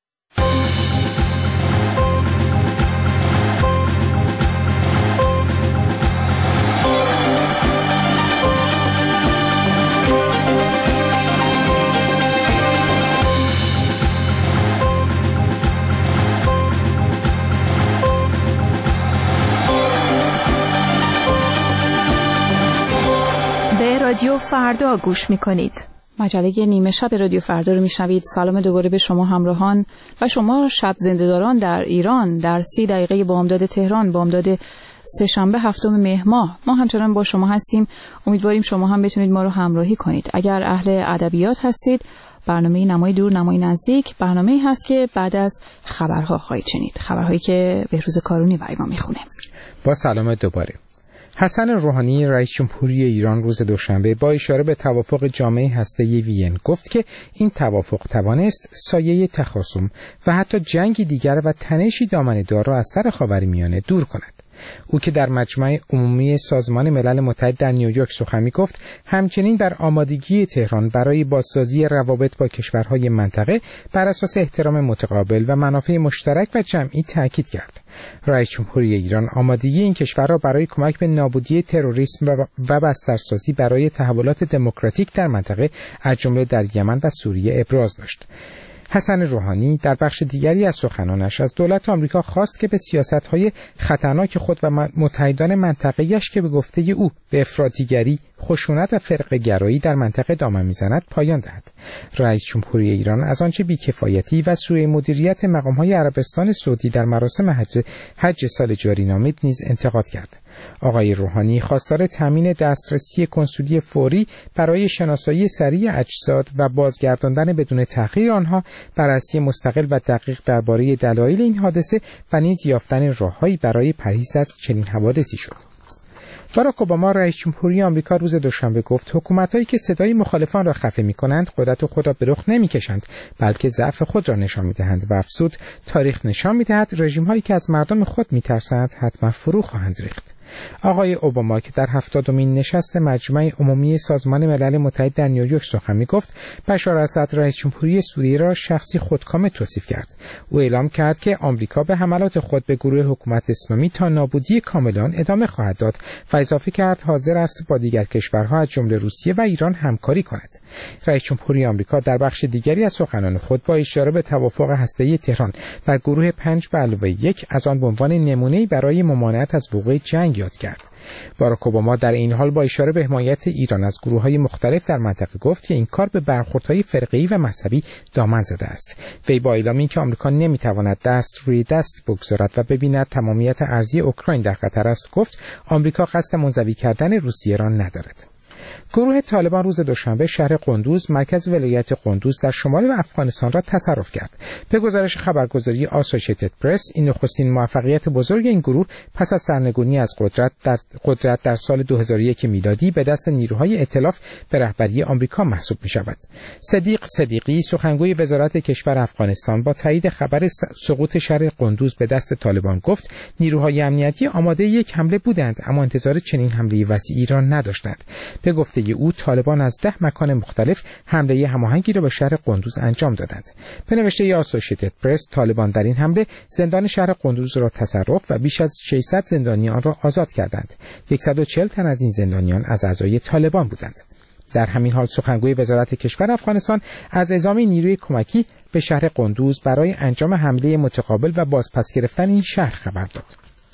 رادیو فردا گوش میکنید. مجله نیمه شب رادیو فردا رو میشنوید. سلام دوباره به شما همراهان و شما شب زنده‌داران در ایران در سی دقیقه بامداد تهران، بامداد سه‌شنبه هفتم مهر ماه. ما همچنان با شما هستیم. امیدواریم شما هم بتونید ما رو همراهی کنید. اگر اهل ادبیات هستید، برنامه نمای دور نمای نزدیک برنامه‌ای هست که بعد از خبرها خواهید شنید. خبرهایی که بهروز کارونی برای ما میخونه. با سلام دوباره. حسن روحانی رئیس جمهوری ایران روز دوشنبه با اشاره به توافق جامعه هسته‌ای وین گفت که این توافق توانست سایه تخاصم و حتی جنگی دیگر و تنشی دامنه‌دار را از سر خاورمیانه دور کند. او که در مجمع عمومی سازمان ملل متحد در نیویورک سخن گفت، همچنین بر آمادگی تهران برای بازسازی روابط با کشورهای منطقه بر اساس احترام متقابل و منافع مشترک و جمعی تاکید کرد. رئیس جمهوری ایران آمادگی این کشور را برای کمک به نابودی تروریسم و بسترسازی برای تحولات دموکراتیک در منطقه از جمله در یمن و سوریه ابراز داشت. حسن روحانی در بخش دیگری از سخنانش از دولت آمریکا خواست که به سیاست‌های خطرناک خود و متحدان منطقه‌ایش که به گفته او به افراطیگری، خشونت و فرقه‌گرایی در منطقه دامن می‌زند پایان دهد. رئیس جمهوری ایران از آنچه بی‌کفایتی و سوء مدیریت مقام‌های عربستان سعودی در مراسم حج حج سال جاری نامید نیز انتقاد کرد. آقای روحانی خواستار تامین دسترسی کنسولی فوری برای شناسایی سریع اجساد و بازگرداندن بدون تأخیر آنها، بررسی مستقل و دقیق درباره دلایل این حادثه و نیز یافتن راههایی برای پرهیز از چنین حوادثی شد. باراک اوباما رئیس جمهوری آمریکا روز دوشنبه گفت حکومت‌هایی که صدای مخالفان را خفه می‌کنند قدرت خود را به رخ نمی‌کشند، بلکه ضعف خود را نشان می‌دهند و افزود تاریخ نشان می‌دهد رژیم‌هایی که از مردم خود می‌ترسند حتما فرو خواهند ریخت. آقای اوباما که در هفتادمین نشست مجمع عمومی سازمان ملل متحد در نیویورک سخن می‌گفت، بشار اسد رئیس جمهوری سوریه را شخصی خودکامه توصیف کرد. او اعلام کرد که آمریکا به حملات خود به گروه حکومت اسلامی تا نابودی کاملان ادامه خواهد داد و اضافه کرد حاضر است با دیگر کشورها از جمله روسیه و ایران همکاری کند. رئیس جمهوری آمریکا در بخش دیگری از سخنان خود با اشاره به توافق هسته‌ای تهران و گروه پنج به علاوه یک از آن به عنوان نمونه‌ای برای ممانعت از وقوع جنگ یاد کرد. باراک اوباما در این حال با اشاره به حمایت ایران از گروه‌های مختلف در منطقه گفت که این کار به برخوردهای فرقه‌ای و مذهبی دامن زده است. وی با اعلام اینکه آمریکا نمی‌تواند دست روی دست بگذارد و ببیند تمامیت ارضی اوکراین در خطر است، گفت آمریکا قصد منزوی کردن روسیه را ندارد. گروه طالبان روز دوشنبه شهر قندوز، مرکز ولایت قندوز در شمال افغانستان را تصرف کرد. به گزارش خبرگزاری آسوشیتد پرس، این نخستین موفقیت بزرگ این گروه پس از سرنگونی از قدرت در قدرت در سال دو هزار و یک میلادی به دست نیروهای ائتلاف به رهبری آمریکا محسوب می‌شود. صدیق صدیقی، سخنگوی وزارت کشور افغانستان، با تایید خبر سقوط شهر قندوز به دست طالبان گفت نیروهای امنیتی آماده یک حمله بودند، اما انتظار چنین حمله وسیعی را نداشتند. به گفته او طالبان از ده مکان مختلف حمله هماهنگی را به شهر قندوز انجام دادند. به نوشته آسوشیتد پرس، طالبان در این حمله زندان شهر قندوز را تصرف و بیش از ششصد زندانی آن را آزاد کردند. صد و چهل تن از این زندانیان از اعضای طالبان بودند. در همین حال سخنگوی وزارت کشور افغانستان از اعزام نیروی کمکی به شهر قندوز برای انجام حمله متقابل و بازپس گرفتن این شهر خبر داد.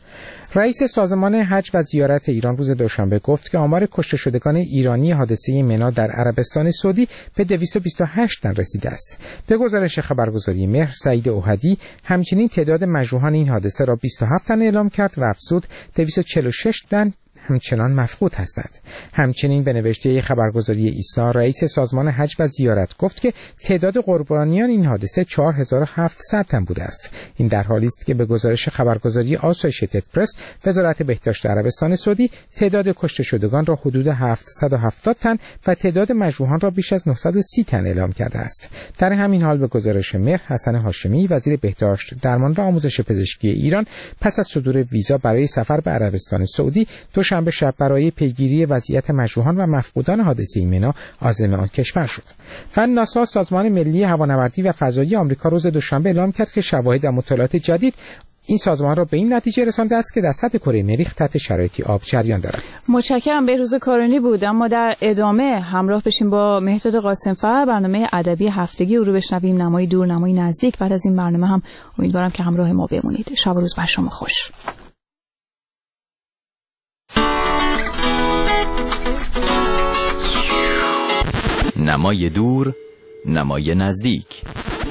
رئیس سازمان حج و زیارت ایران روز دوشنبه گفت که آمار کشته شدگان ایرانی حادثه منا در عربستان سعودی به دویست و بیست و هشت تن رسیده است. به گزارش خبرگزاری مهر، سعید اوحدی همچنین تعداد مجروحان این حادثه را بیست و هفت تن اعلام کرد و افزود دویست و چهل و شش تن همچنان مفقود هستند. همچنین به نوشته خبرگزاری ایسنا، رئیس سازمان حج و زیارت گفت که تعداد قربانیان این حادثه چهار هزار و هفتصد تن بوده است. این در حالی است که به گزارش خبرگزاری آسوشیتد پرس، وزارت بهداشت عربستان سعودی تعداد کشته شدگان را حدود هفتصد و هفتاد تن و تعداد مجروحان را بیش از نهصد و سی تن اعلام کرده است. در همین حال به گزارش مهر، حسن هاشمی وزیر بهداشت درمان و آموزش پزشکی ایران پس از صدور ویزا برای سفر به عربستان سعودی دوشنبه به شب برای پیگیری وضعیت مجروحان و مفقودان حادثه منا عازم آن کشور شد. و ناسا، سازمان ملی هوانوردی و فضایی آمریکا، روز دوشنبه اعلام کرد که شواهد و مطالعات جدید این سازمان را به این نتیجه رسانده است که در سطح کره مریخ تحت شرایطی آب جریان دارد. متشکرم. بهروز کارانی بود. اما در ادامه همراه بشیم با مهرداد قاسم‌فر، برنامه ادبی هفتگی او رو بشنویم، نمای دور نمای نزدیک. بعد از این برنامه هم امیدوارم که همراه ما بمونید. شب و روز بر شما خوش. نمای دور، نمای نزدیک.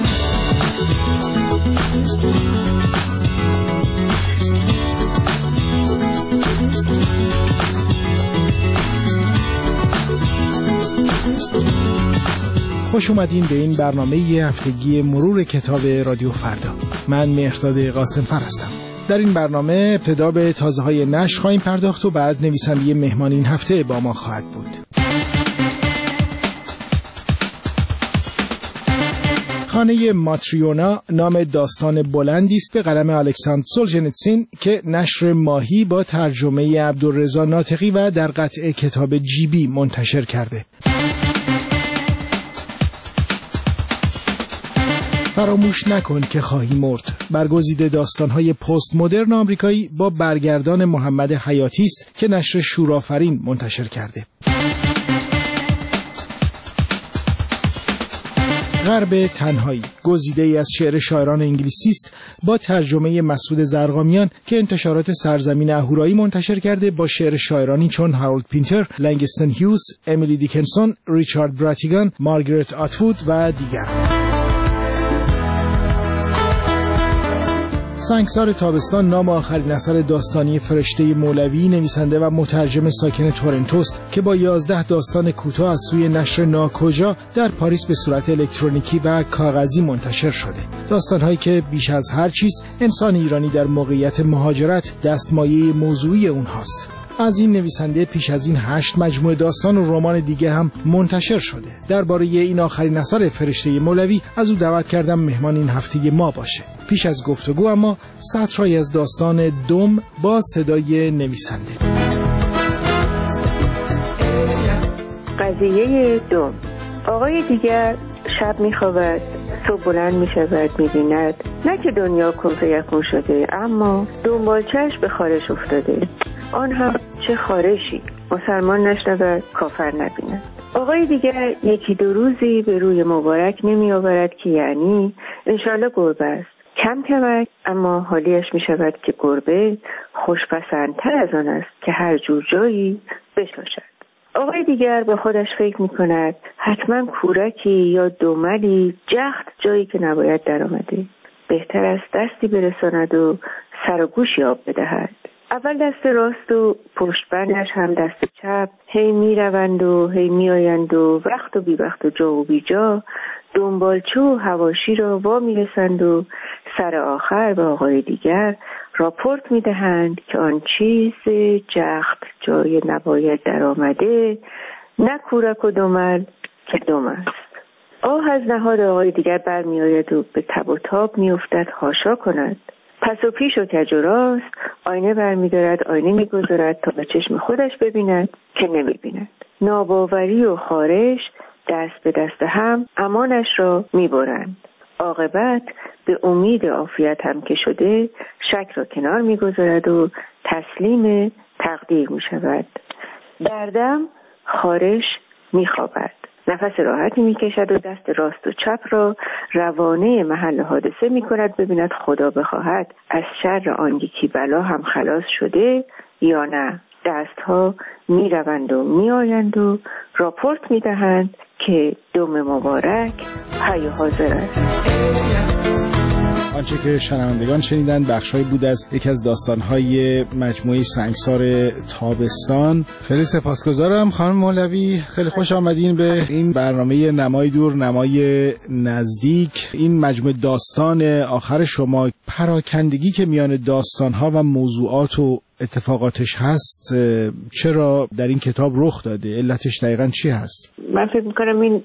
خوش اومدین به این برنامه هفتگی مرور کتاب رادیو فردا. من مهرداد قاسم‌فر هستم. در این برنامه ابتدا به تازه‌های نشر خواهیم پرداخت و بعد نویسنده مهمان این هفته با ما خواهد بود. خانه ماتریونا نام داستان بلندی است به قلم الکساندر سولژنیتسین که نشر ماهی با ترجمه عبدالرضا ناطقی و در قطعه کتاب جیبی منتشر کرده. فراموش نکن که خواهی مرد، برگزیده داستان‌های پست مدرن آمریکایی با برگردان محمد حیاتی است که نشر شورآفرین منتشر کرده. غرب تنهایی گزیده‌ای از شعر شاعران انگلیسی است با ترجمه مسعود زرقامیان که انتشارات سرزمین اهورایی منتشر کرده با شعر شاعرانی چون هارولد پینتر، لنگستون هیوز، امیلی دیکنسون، ریچارد براتیگان، مارگرت اتوود و دیگران. سنگسار تابستان نام آخرین اثر داستانی فرشته مولوی، نویسنده و مترجم ساکن تورنتوست که با یازده داستان کوتاه از سوی نشر ناکجا در پاریس به صورت الکترونیکی و کاغذی منتشر شده. داستان‌هایی که بیش از هر چیز انسان ایرانی در موقعیت مهاجرت دستمایه موضوعی اونهاست. از این نویسنده پیش از این هشت مجموعه داستان و رمان دیگه هم منتشر شده. درباره این آخرین اثر فرشته مولوی از او دعوت کردم مهمان این هفته ما باشه. پیش از گفتگو اما سطرهایی از داستان دم با صدای نویسنده. قضیه دم. آقای دیگر شب میخوابد، صبح بلند میشود، میبیند نه که دنیا کنف یکون شده، اما دنبالچش به خارش افتاده. آن هم چه خارشی، مسلمان نشنود، کافر نبیند. آقای دیگر یکی دو روزی به روی مبارک نمی آورد که یعنی انشالله گربه است. کم کمک، اما حالیش می شود که گربه خوشپسندتر از آن است که هر جور جایی بشاشد. آقای دیگر به خودش فکر می کند حتما کورکی یا دوملی جخت جایی که نباید در آمده. بهتر است دستی برساند و سر و گوشی آب بدهد. اول دست راست و پشت بندش هم دست چپ هی می روند و هی می آیند و وقت و بی وقت و جا و بی جا دنبالچه و حواشی را وا می رسند و سر آخر به آقای دیگر راپورت می دهند که آن چیز جخت جای نباید در آمده نه کورک و دومل که دم است. آه از نهاد آقای دیگر بر می آید و به تب و تاب می افتد حاشا کند. پس و پیش و کج و راست آینه برمی دارد، آینه می گذارد تا به چشم خودش ببیند که نمی بیند. ناباوری و خارش دست به دست هم امانش را می برند. عاقبت به امید عافیت هم که شده شک را کنار می گذارد و تسلیم تقدیر می شود. دردم خارش می خوابد. نفس راحتی میکشد و دست راست و چپ را روانه محل حادثه میکند ببیند خدا بخواهد از شر آن یکی بلا هم خلاص شده یا نه. دستها میروند و میآیند و راپورت میدهند که دم مبارک حی و حاضر است. آنچه که شنوندگان شنیدن بخش‌هایی بود از یکی از داستان‌های مجموعه سنگسار تابستان. خیلی سپاسگزارم خانم مولوی، خیلی خوش آمدین به این برنامه نمای دور نمای نزدیک. این مجموعه داستان آخر شما، پراکندگی که میان داستان‌ها و موضوعات و اتفاقاتش هست چرا در این کتاب رخ داده؟ علتش دقیقاً چی هست؟ من فکر میکنم این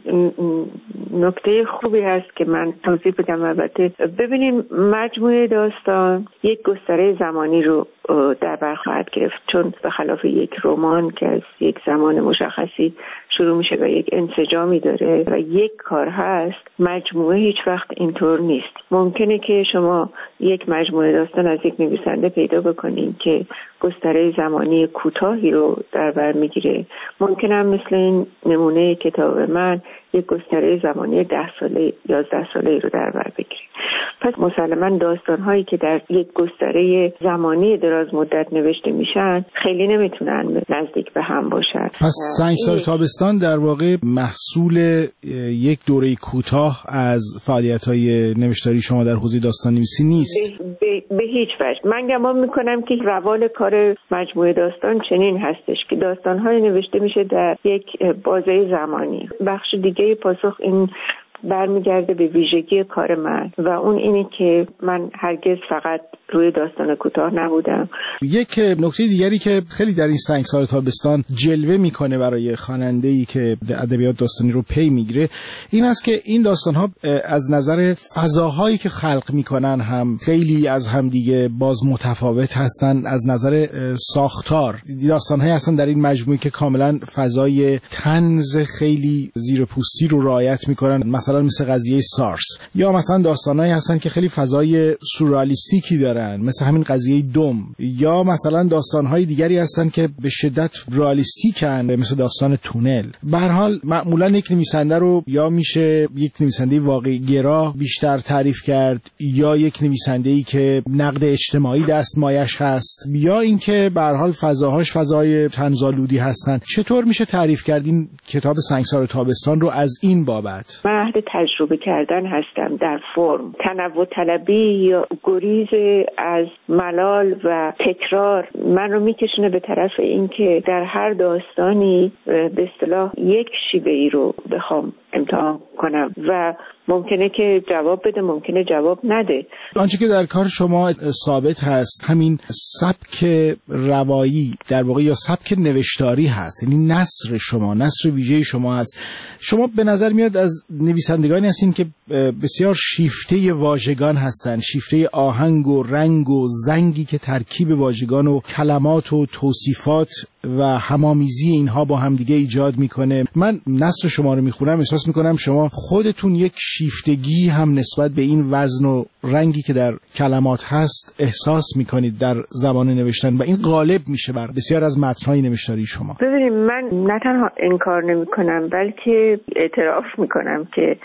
نکته خوبی هست که من توضیح بدم. البته ببینیم مجموعه داستان یک گستره زمانی رو در بر خواهد گرفت، چون به خلاف یک رمان که از یک زمان مشخصی شروع میشه و یک انسجامی داره و یک کار هست، مجموعه هیچ وقت اینطور نیست. ممکنه که شما یک مجموعه داستان از یک نویسنده پیدا بکنین که گستره زمانی کوتاهی رو در بر میگیره. ممکنه هم مثل این نمونه کتاب من یک گستره زمانی ده ساله یازده ساله رو در بر بگیره. پس مسلماً داستان‌هایی که در یک گستره زمانی دراز مدت نوشته میشن خیلی نمیتونن نزدیک به هم باشن. پس سنگسار تابستان در واقع محصول یک دوره کوتاه از فعالیت‌های نوشتاری شما در حوزه داستان‌نویسی نیست؟ به, به, به هیچ وجه. من گمان میکنم که روال کار مجموعه داستان چنین هستش که داستان‌های نوشته میشه در یک بازه زمانی. بخش دیگه پاسخ این برمیگرده به ویژگی کار من و اون اینه که من هرگز فقط روی داستان کوتاه نبودم. یک نکته دیگری که خیلی در این سنگسار تابستان جلوه میکنه برای خواننده‌ای که ادبیات داستانی رو پی میگیره این است که این داستان‌ها از نظر فضاهایی که خلق میکنن هم خیلی از هم دیگه باز متفاوت هستن. از نظر ساختار داستان‌هایی هستن در این مجموعه که کاملا فضای طنز خیلی زیر پوستی رو رعایت میکنن، مثلا مثل قضیه سارس، یا مثلا داستانایی هستن که خیلی فضای سورئالیستیکی دارن مثل همین قضیه دم، یا مثلا داستانهای دیگری هستن که به شدت رئالیستیکن مثل داستان تونل. به هر حال معمولا یک نویسنده رو یا میشه یک نویسنده واقعی گرا بیشتر تعریف کرد، یا یک نویسنده‌ای که نقد اجتماعی دستمایش هست، یا اینکه به هر حال فضاهاش فضای طنزآلودی هستن. چطور میشه تعریف کرد این کتاب سنگسار تابستان رو از این بابت؟ من تجربه کردن هستم در فرم. تنوع طلبی یا گریز از ملال و تکرار من رو میکشونه به طرف اینکه در هر داستانی به اصطلاح یک شیوه ای رو بخوام امتحان کنم و ممکنه که جواب بده، ممکنه جواب نده. آنچه که در کار شما ثابت هست همین سبک روایی در واقع یا سبک نوشتاری هست، یعنی نثر شما، نثر ویژه شما هست. شما به نظر میاد از نویسندگانی هستین که بسیار شیفته واژگان هستن، شیفته آهنگ و رنگ و زنگی که ترکیب واژگان و کلمات و توصیفات و همامیزی اینها با همدیگه ایجاد میکنه. من نثر شما رو میخونم احساس میکنم شما خودتون یک شیفتگی هم نسبت به این وزن و رنگی که در کلمات هست احساس میکنید در زبان نوشتن و این غالب میشه بر بسیار از متن‌های نوشتاری شما. ببینید من نه تنها انکار نمیکنم بلکه اعتراف میکنم که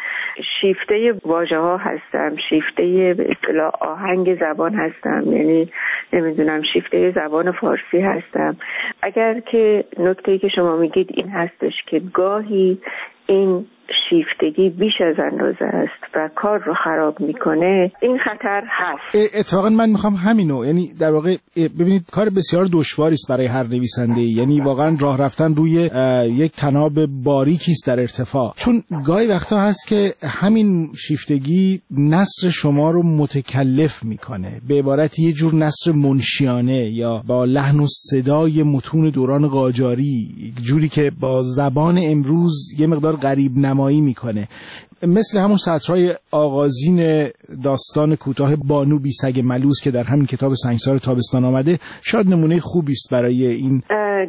شیفته واژه‌ها هستم، شیفته به اصطلاح آهنگ زبان هستم، یعنی نمیدونم شیفته زبان فارسی هستم. اگر که نکته‌ای که شما میگید این هستش که گاهی این شیفتگی بیش از اندازه است و کار رو خراب میکنه، این خطر هست. اتفاقا من میخوام همینو، یعنی در واقع ببینید کار بسیار دشواری است برای هر نویسنده، یعنی واقعا راه رفتن روی یک طناب باریکی است در ارتفاع، چون گاهی وقتا هست که همین شیفتگی نثر شما رو متکلف میکنه، به عبارت یه جور نثر منشیانه یا با لحن و صدای متون دوران قاجاری، جوری که با زبان امروز یه مقدار غریب نمایی میکنه، مثل همون سطرهای آغازین داستان کوتاه بانو بی سگ ملوس که در همین کتاب سنگسار تابستان آمده. شاید نمونه خوبی است برای این.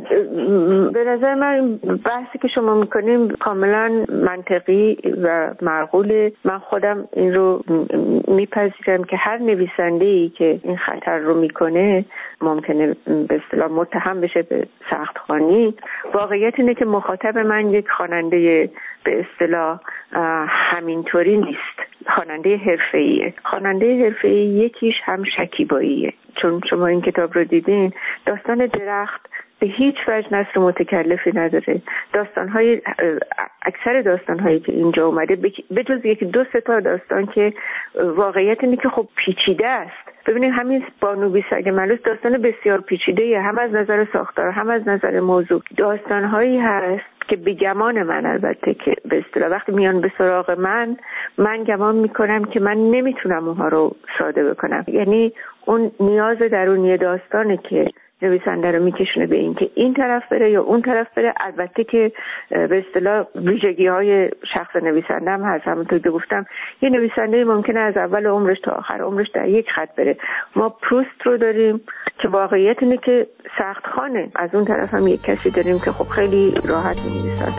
به نظر من بحثی که شما میکنیم کاملا منطقی و معقوله. من خودم این رو میپذیرم که هر نویسنده‌ای که این خطر رو میکنه ممکنه به اصطلاح متهم بشه به سختخوانی، واقعیت اینه که مخاطب من یک خواننده به اصطلاح همینطوری نیست، خواننده حرفه‌ایه. خواننده حرفه‌ای یکیش هم شکیباییه، چون شما این کتاب رو دیدین، داستان درخت به هیچ وجه نثر متکلفی نداره. داستان‌های اکثر داستان‌هایی که اینجا اومده به جز یک دو سه تا داستان که واقعیت اینه که خب پیچیده است. ببینید همین بانو بی سگ ملوس داستان بسیار پیچیده‌ایه، هم از نظر ساختار هم از نظر موضوع. داستان‌هایی هست که به گمان من البته که به اصطلاح وقتی میان به سراغ من من گمان میکنم که من نمیتونم اونها رو ساده بکنم. یعنی اون نیاز درونی داستانه که نویسنده رو میکشونه به این که این طرف بره یا اون طرف بره. البته که به اصطلاح ویژگی های شخص نویسنده هم هست. همونطور که گفتم یه نویسنده ممکنه از اول عمرش تا آخر عمرش در یک خط بره. ما پروست رو داریم که واقعیت اینه که سختخوانه، از اون طرف هم یک کسی داریم که خب خیلی راحت می‌نویسن.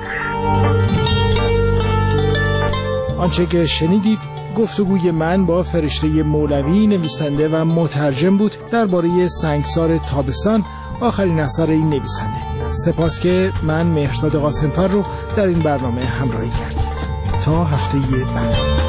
آنچه که شنیدید گفتگوی من با فرشته مولوی، نویسنده و مترجم بود درباره سنگسار تابستان، آخرین اثر این نویسنده. سپاس که من مهرداد قاسمفر رو در این برنامه همراهی کردید. تا هفته بعد.